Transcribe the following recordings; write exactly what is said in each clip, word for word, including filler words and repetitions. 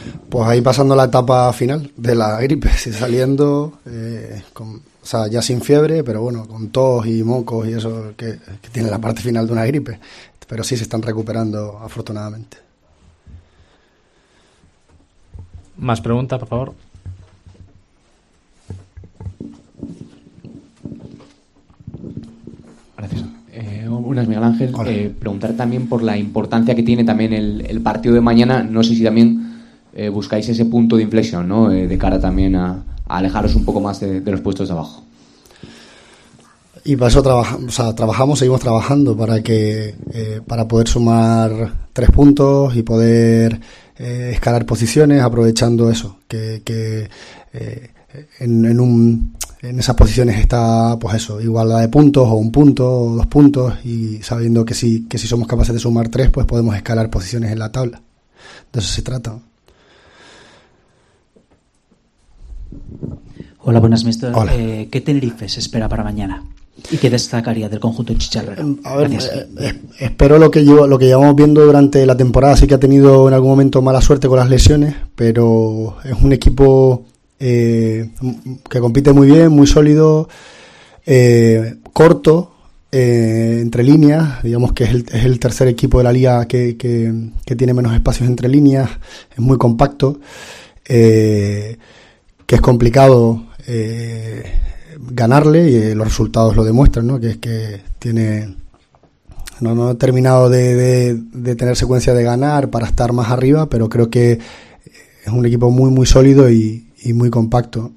Pues ahí pasando la etapa final de la gripe, sí, saliendo, eh, con, o sea, ya sin fiebre, pero bueno, con tos y mocos y eso que, que tiene la parte final de una gripe. Pero sí se están recuperando, afortunadamente. Más preguntas, por favor. Gracias. Eh, buenas, Miguel Ángel. Eh, preguntar también por la importancia que tiene también el, el partido de mañana. No sé si también eh, buscáis ese punto de inflexión, ¿no? Eh, de cara también a, a alejaros un poco más de, de los puestos de abajo. Y para eso trabajamos, o sea, trabajamos, seguimos trabajando para que eh, para poder sumar tres puntos y poder eh, escalar posiciones, aprovechando eso, que, que eh, en, en un en esas posiciones está, pues eso, igualdad de puntos o un punto o dos puntos, y sabiendo que si que si somos capaces de sumar tres, pues podemos escalar posiciones en la tabla. De eso se trata. Hola, buenas, mister. Hola. Eh, ¿Qué Tenerife se espera para mañana? ¿Y qué destacaría del conjunto chicharrero? A ver, Gracias. eh, eh, espero lo que llevo, lo que llevamos viendo durante la temporada. Sí que ha tenido en algún momento mala suerte con las lesiones, pero es un equipo eh, que compite muy bien, muy sólido, eh, corto, eh, entre líneas. Digamos que es el, es el tercer equipo de la liga que, que, que tiene menos espacios entre líneas. Es muy compacto, eh, que es complicado eh, ganarle, y eh, los resultados lo demuestran, ¿no? Que es que tiene no, no ha terminado de, de, de tener secuencia de ganar para estar más arriba, pero creo que es un equipo muy muy sólido y, y muy compacto.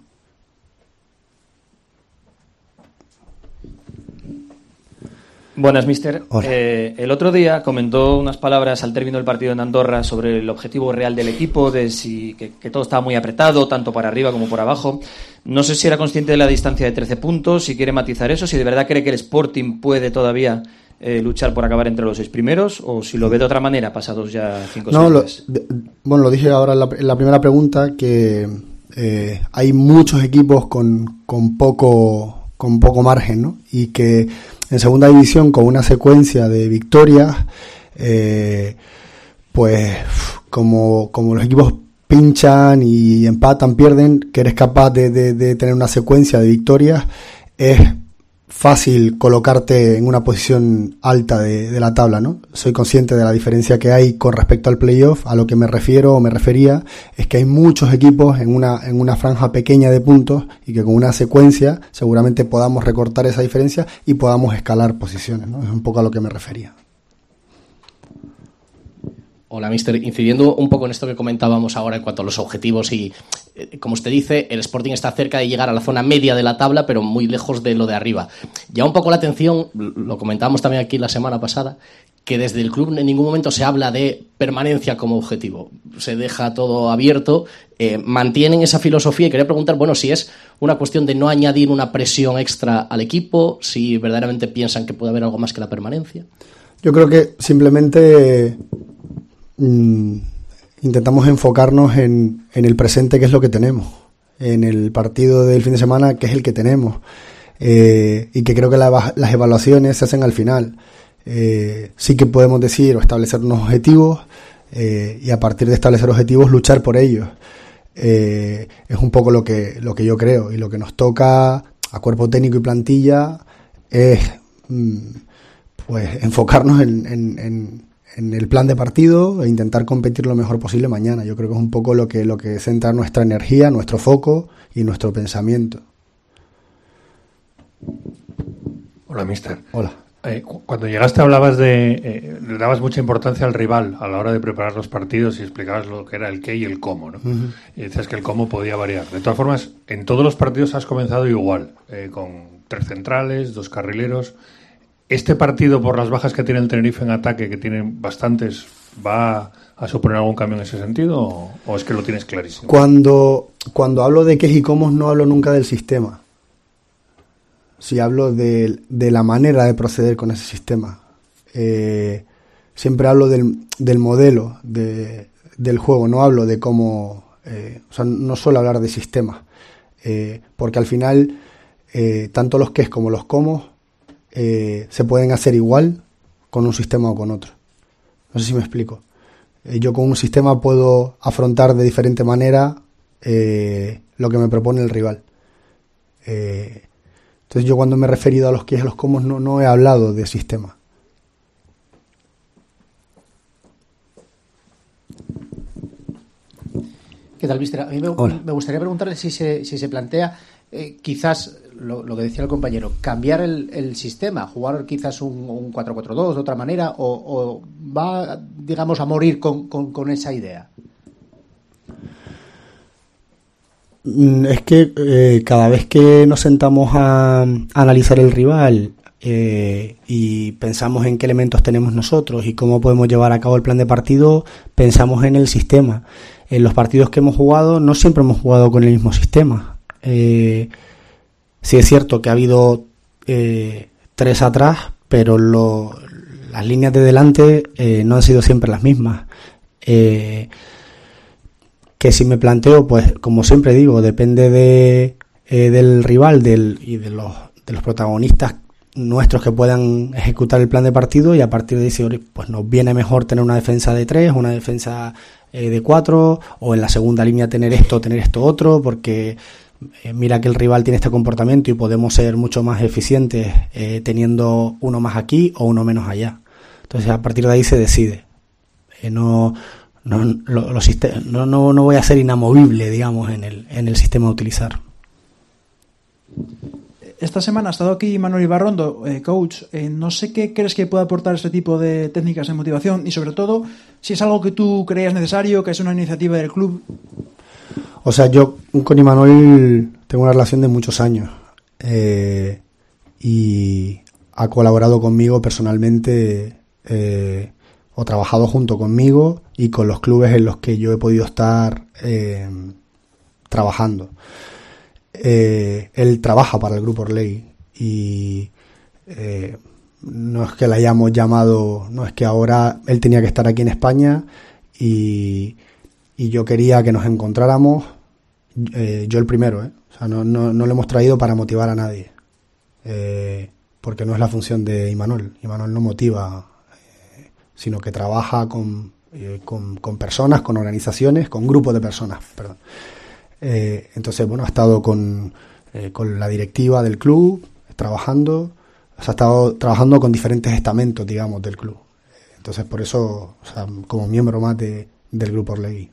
Buenas, mister. Eh, el otro día comentó unas palabras al término del partido en Andorra sobre el objetivo real del equipo, de si que, que todo estaba muy apretado, tanto para arriba como por abajo. No sé si era consciente de la distancia de trece puntos, si quiere matizar eso, si de verdad cree que el Sporting puede todavía eh, luchar por acabar entre los seis primeros, o si lo ve de otra manera, pasados ya cinco o no, seis lo, meses. de, bueno, lo dije ahora en la, en la primera pregunta, que eh, hay muchos equipos con, con poco con poco margen, ¿no? Y que en segunda división, con una secuencia de victorias, eh, pues como, como los equipos pinchan y empatan, pierden, que eres capaz de, de, de tener una secuencia de victorias, es fácil colocarte en una posición alta de, de la tabla, ¿no? Soy consciente de la diferencia que hay con respecto al playoff. A lo que me refiero o me refería es que hay muchos equipos en una en una franja pequeña de puntos, y que con una secuencia seguramente podamos recortar esa diferencia y podamos escalar posiciones, ¿no? Es un poco a lo que me refería. Hola, mister. Incidiendo un poco en esto que comentábamos ahora en cuanto a los objetivos y, eh, como usted dice, el Sporting está cerca de llegar a la zona media de la tabla, pero muy lejos de lo de arriba. Llama un poco la atención, lo comentábamos también aquí la semana pasada, que desde el club en ningún momento se habla de permanencia como objetivo. Se deja todo abierto, eh, mantienen esa filosofía, y quería preguntar, bueno, si es una cuestión de no añadir una presión extra al equipo, si verdaderamente piensan que puede haber algo más que la permanencia. Yo creo que simplemente intentamos enfocarnos en, en el presente, que es lo que tenemos, en el partido del fin de semana, que es el que tenemos, eh, y que creo que la, las evaluaciones se hacen al final. Eh, sí que podemos decir o establecer unos objetivos, eh, y a partir de establecer objetivos luchar por ellos. Eh, es un poco lo que, lo que yo creo, y lo que nos toca a cuerpo técnico y plantilla es mm, pues enfocarnos en, en, en en el plan de partido e intentar competir lo mejor posible mañana. Yo creo que es un poco lo que lo que centra nuestra energía, nuestro foco y nuestro pensamiento. Hola, mister. Hola. Eh, cuando llegaste hablabas de... Eh, le dabas mucha importancia al rival a la hora de preparar los partidos, y explicabas lo que era el qué y el cómo, ¿no? Uh-huh. Y decías que el cómo podía variar. De todas formas, en todos los partidos has comenzado igual, eh, con tres centrales, dos carrileros. ¿Este partido, por las bajas que tiene el Tenerife en ataque, que tienen bastantes, va a suponer algún cambio en ese sentido, o, o es que lo tienes clarísimo? Cuando, cuando hablo de qué y cómo, no hablo nunca del sistema. Sí hablo de, de la manera de proceder con ese sistema. Eh, siempre hablo del, del modelo de, del juego, no hablo de cómo... Eh, o sea, no suelo hablar de sistema, eh, porque al final, eh, tanto los qués como los cómo Eh, se pueden hacer igual con un sistema o con otro. No sé si me explico. Eh, yo con un sistema puedo afrontar de diferente manera eh, lo que me propone el rival. Eh, entonces yo cuando me he referido a los qué y a los cómo no, no he hablado de sistema. ¿Qué tal, Mister? A mí me, me gustaría preguntarle si se, si se plantea eh, quizás lo, lo que decía el compañero, cambiar el, el sistema, jugar quizás un, un cuatro cuatro dos de otra manera, o, o va, digamos, a morir con, con, con esa idea. Es que eh, cada vez que nos sentamos a, a analizar el rival eh, y pensamos en qué elementos tenemos nosotros y cómo podemos llevar a cabo el plan de partido, pensamos en el sistema. En los partidos que hemos jugado no siempre hemos jugado con el mismo sistema. Eh, sí es cierto que ha habido eh, tres atrás, pero lo, las líneas de delante eh, no han sido siempre las mismas. Eh, que si me planteo, pues como siempre digo, depende de eh, del rival del, y de los, de los protagonistas nuestros que puedan ejecutar el plan de partido, y a partir de ahí pues nos viene mejor tener una defensa de tres, una defensa eh, de cuatro, o en la segunda línea tener esto, tener esto otro, porque eh, mira que el rival tiene este comportamiento y podemos ser mucho más eficientes eh, teniendo uno más aquí o uno menos allá. Entonces a partir de ahí se decide. Eh, no No, lo, lo no, no, no voy a ser inamovible, digamos, en el, en el sistema a utilizar. Esta semana ha estado aquí Manuel Ibarrondo, eh, coach. Eh, no sé qué crees que puede aportar este tipo de técnicas de motivación y, sobre todo, si es algo que tú creas necesario, que es una iniciativa del club. O sea, yo con Imanol tengo una relación de muchos años eh, y ha colaborado conmigo personalmente, eh, o trabajado junto conmigo y con los clubes en los que yo he podido estar eh, trabajando. Eh, él trabaja para el Grupo Orlegui y eh, no es que le hayamos llamado, no es que ahora él tenía que estar aquí en España y, y yo quería que nos encontráramos, eh, yo el primero, ¿eh? O sea, no, no, no lo hemos traído para motivar a nadie, eh, porque no es la función de Imanol. Imanol no motiva, sino que trabaja con, eh, con, con personas, con organizaciones, con grupos de personas, perdón. Eh, entonces, bueno, ha estado con, eh, con la directiva del club, trabajando, o sea, ha estado trabajando con diferentes estamentos, digamos, del club. Entonces, por eso, o sea, como miembro más de, del Grupo Orlegui.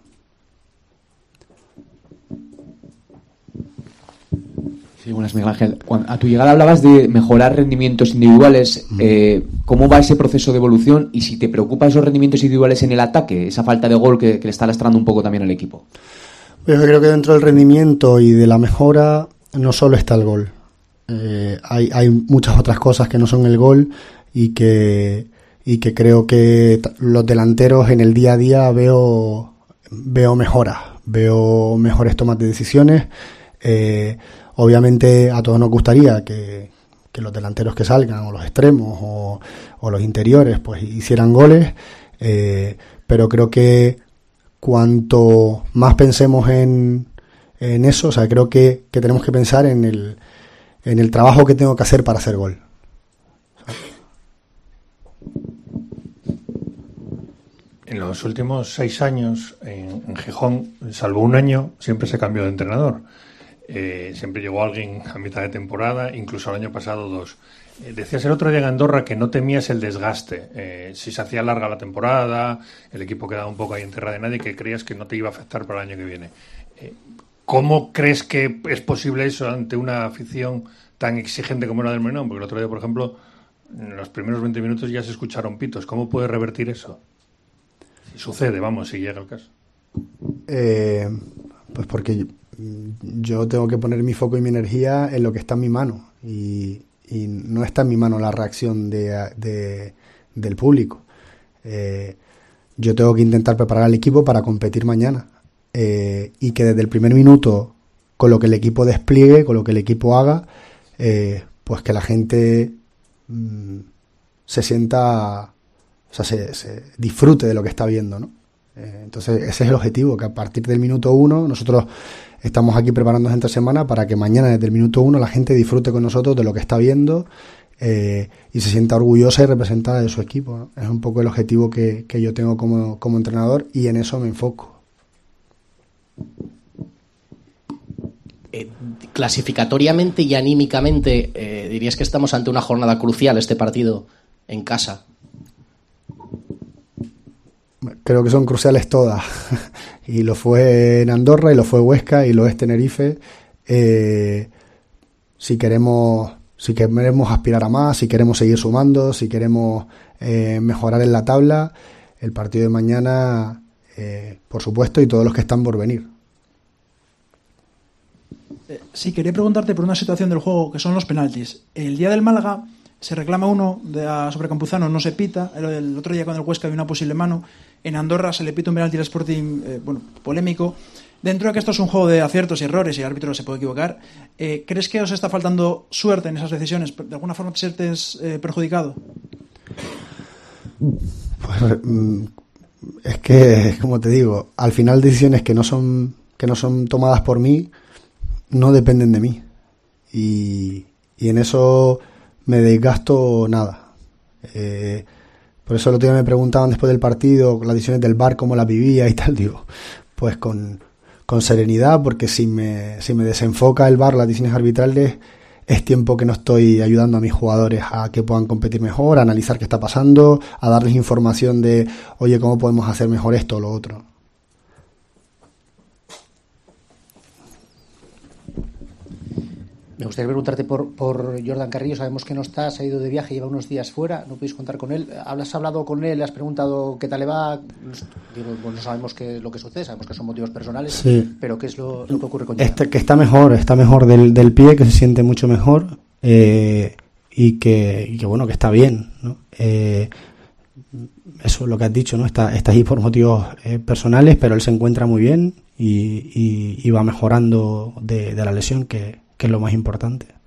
Sí, buenas, Miguel Ángel. Cuando, a tu llegada hablabas de mejorar rendimientos individuales. Mm. Eh, ¿Cómo va ese proceso de evolución? Y si te preocupan esos rendimientos individuales en el ataque, esa falta de gol que, que le está lastrando un poco también al equipo. Yo creo que dentro del rendimiento y de la mejora no solo está el gol. Eh, hay, hay muchas otras cosas que no son el gol y que, y que creo que los delanteros en el día a día veo, veo mejoras, veo mejores tomas de decisiones. Eh, obviamente a todos nos gustaría que, que los delanteros que salgan, o los extremos o, o los interiores, pues hicieran goles, eh, pero creo que cuanto más pensemos en, en eso, o sea, creo que, que tenemos que pensar en el, en el trabajo que tengo que hacer para hacer gol. En los últimos seis años en, en Gijón, salvo un año, siempre se cambió de entrenador. Eh, siempre llegó alguien a mitad de temporada, incluso el año pasado dos. Eh, decías el otro día en Andorra que no temías el desgaste. Eh, si se hacía larga la temporada, el equipo quedaba un poco ahí en tierra de nadie, que creías que no te iba a afectar para el año que viene. Eh, ¿Cómo crees que es posible eso ante una afición tan exigente como la del Molinón? Porque el otro día, por ejemplo, en los primeros veinte minutos ya se escucharon pitos. ¿Cómo puede revertir eso? Si sucede, vamos, si llega el caso. Eh, pues porque yo tengo que poner mi foco y mi energía en lo que está en mi mano y, y no está en mi mano la reacción de, de, del público. Eh, yo tengo que intentar preparar al equipo para competir mañana eh, y que desde el primer minuto, con lo que el equipo despliegue, con lo que el equipo haga, eh, pues que la gente mmm, se sienta, o sea, se, se disfrute de lo que está viendo, ¿no? Eh, entonces ese es el objetivo, que a partir del minuto uno nosotros estamos aquí preparándonos entre semana para que mañana desde el minuto uno la gente disfrute con nosotros de lo que está viendo eh, y se sienta orgullosa y representada de su equipo, ¿no? Es un poco el objetivo que, que yo tengo como, como entrenador y en eso me enfoco. Eh, clasificatoriamente y anímicamente, eh, ¿dirías que estamos ante una jornada crucial este partido en casa? Creo que son cruciales todas. Y lo fue en Andorra, y lo fue Huesca, y lo es Tenerife. Eh, si queremos, si queremos aspirar a más, si queremos seguir sumando, si queremos eh, mejorar en la tabla, el partido de mañana, eh, por supuesto, y todos los que están por venir. Sí, quería preguntarte por una situación del juego que son los penaltis. El día del Málaga se reclama uno de a, sobre Campuzano, no se pita. El, el otro día con el Huesca había una posible mano. En Andorra se le pita un penalti al Sporting, eh, bueno, polémico. Dentro de que esto es un juego de aciertos y errores y el árbitro se puede equivocar, eh, ¿crees que os está faltando suerte en esas decisiones? ¿De alguna forma te sientes eh, perjudicado? Pues es que, como te digo, al final decisiones que no son que no son tomadas por mí no dependen de mí, y, y en eso me desgasto nada. Eh, por eso el otro día me preguntaban después del partido las decisiones del V A R, cómo las vivía y tal. Digo, pues con, con serenidad, porque si me, si me desenfoca el V A R, las decisiones arbitrales, es tiempo que no estoy ayudando a mis jugadores a que puedan competir mejor, a analizar qué está pasando, a darles información de, oye, cómo podemos hacer mejor esto o lo otro. Me gustaría preguntarte por, por Jordan Carrillo. Sabemos que no está, se ha ido de viaje, lleva unos días fuera, no podéis contar con él. ¿Has hablado con él? ¿Has preguntado qué tal le va? Digo, bueno, no sabemos qué lo que sucede, sabemos que son motivos personales, sí. Pero ¿qué es lo, lo que ocurre con Jordan? Este, que está mejor, está mejor del, del pie, que se siente mucho mejor, eh, y, que, y que bueno, que está bien, ¿no? Eh, eso es lo que has dicho, ¿no? Está, está ahí por motivos eh, personales, pero él se encuentra muy bien y, y, y va mejorando de, de la lesión, que que es lo más importante.